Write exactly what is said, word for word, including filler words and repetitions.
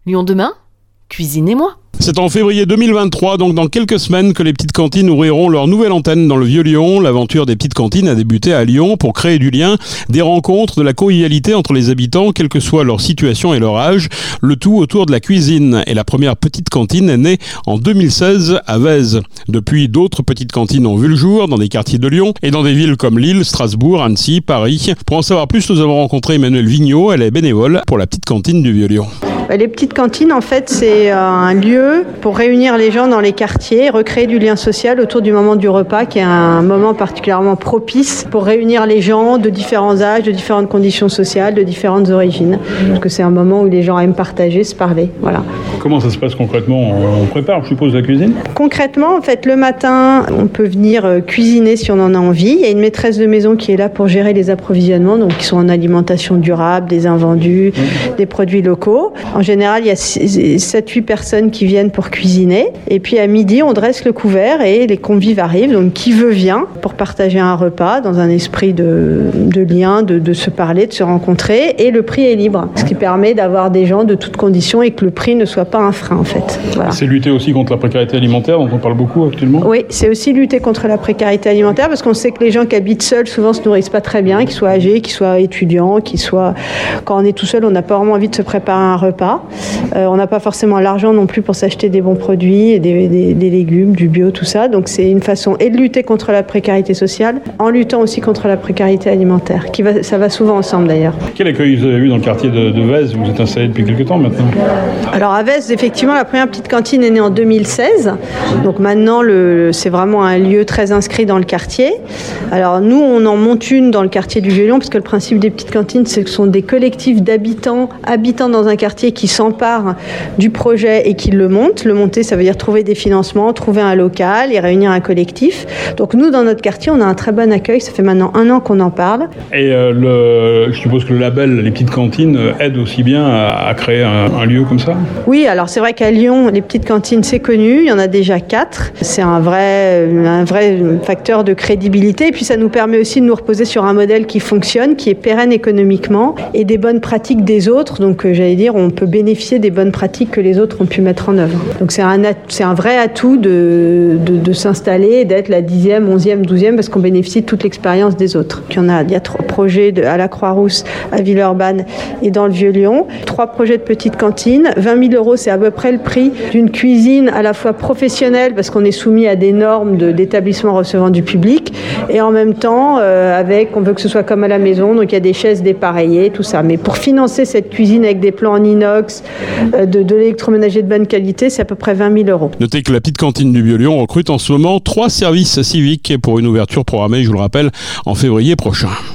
Lyon demain, cuisinez-moi. C'est en février deux mille vingt-trois, donc dans quelques semaines, que les petites cantines ouvriront leur nouvelle antenne dans le Vieux-Lyon. L'aventure des petites cantines a débuté à Lyon pour créer du lien, des rencontres, de la convivialité entre les habitants, quelle que soit leur situation et leur âge, le tout autour de la cuisine. Et la première petite cantine est née en deux mille seize à Vèze. Depuis, d'autres petites cantines ont vu le jour dans des quartiers de Lyon et dans des villes comme Lille, Strasbourg, Annecy, Paris. Pour en savoir plus, nous avons rencontré Emmanuelle Vigneault, elle est bénévole pour la petite cantine du Vieux-Lyon. Les petites cantines, en fait, c'est un lieu pour réunir les gens dans les quartiers, recréer du lien social autour du moment du repas, qui est un moment particulièrement propice pour réunir les gens de différents âges, de différentes conditions sociales, de différentes origines. Parce que c'est un moment où les gens aiment partager, se parler. Voilà. Comment ça se passe concrètement ? On prépare, je suppose, la cuisine ? Concrètement, en fait, le matin, on peut venir cuisiner si on en a envie. Il y a une maîtresse de maison qui est là pour gérer les approvisionnements, donc qui sont en alimentation durable, des invendus, mmh. des produits locaux. En général, il y a sept huit personnes qui viennent pour cuisiner. Et puis à midi, on dresse le couvert et les convives arrivent. Donc qui veut vient pour partager un repas dans un esprit de, de lien, de, de se parler, de se rencontrer. Et le prix est libre, ce qui permet d'avoir des gens de toutes conditions et que le prix ne soit pas un frein en fait. Voilà. C'est lutter aussi contre la précarité alimentaire dont on parle beaucoup actuellement ? Oui, c'est aussi lutter contre la précarité alimentaire parce qu'on sait que les gens qui habitent seuls souvent se nourrissent pas très bien, qu'ils soient âgés, qu'ils soient étudiants, qu'ils soient... Quand on est tout seul, on n'a pas vraiment envie de se préparer un repas. Euh, on n'a pas forcément l'argent non plus pour s'acheter des bons produits, et des, des, des légumes, du bio, tout ça. Donc c'est une façon et de lutter contre la précarité sociale, en luttant aussi contre la précarité alimentaire. Qui va, ça va souvent ensemble d'ailleurs. Quel accueil vous avez eu dans le quartier de, de Vèze ? Vous êtes installé depuis quelques temps maintenant ? Alors à Vèze, effectivement, la première petite cantine est née en deux mille seize. Donc maintenant, le, c'est vraiment un lieu très inscrit dans le quartier. Alors nous, on en monte une dans le quartier du Vieux-Lyon, parce que le principe des petites cantines, c'est que ce sont des collectifs d'habitants, habitants dans un quartier qui s'emparent du projet et qui le montent. Le monter, ça veut dire trouver des financements, trouver un local et réunir un collectif. Donc nous, dans notre quartier, on a un très bon accueil. Ça fait maintenant un an qu'on en parle. Et euh, le, je suppose que le label Les Petites Cantines aide aussi bien à, à créer un, un lieu comme ça ? Oui, alors c'est vrai qu'à Lyon, les petites cantines, c'est connu. Il y en a déjà quatre. C'est un vrai, un vrai facteur de crédibilité. Et puis ça nous permet aussi de nous reposer sur un modèle qui fonctionne, qui est pérenne économiquement et des bonnes pratiques des autres. Donc euh, j'allais dire, on peut bénéficier des bonnes pratiques que les autres ont pu mettre en œuvre. Donc c'est un, c'est un vrai atout de, de, de s'installer et d'être la dixième, onzième, douzième parce qu'on bénéficie de toute l'expérience des autres. Il y en a, il y a trois projets de, à la Croix-Rousse, à Villeurbanne et dans le Vieux-Lyon. Trois projets de petites cantines. vingt mille euros, c'est à peu près le prix d'une cuisine à la fois professionnelle parce qu'on est soumis à des normes de, d'établissement recevant du public et en même temps euh, avec, on veut que ce soit comme à la maison, donc il y a des chaises dépareillées, tout ça. Mais pour financer cette cuisine avec des plans en inox, De, de l'électroménager de bonne qualité, c'est à peu près vingt mille euros. Notez que la petite cantine du Vieux-Lyon recrute en ce moment trois services civiques pour une ouverture programmée, je vous le rappelle, en février prochain.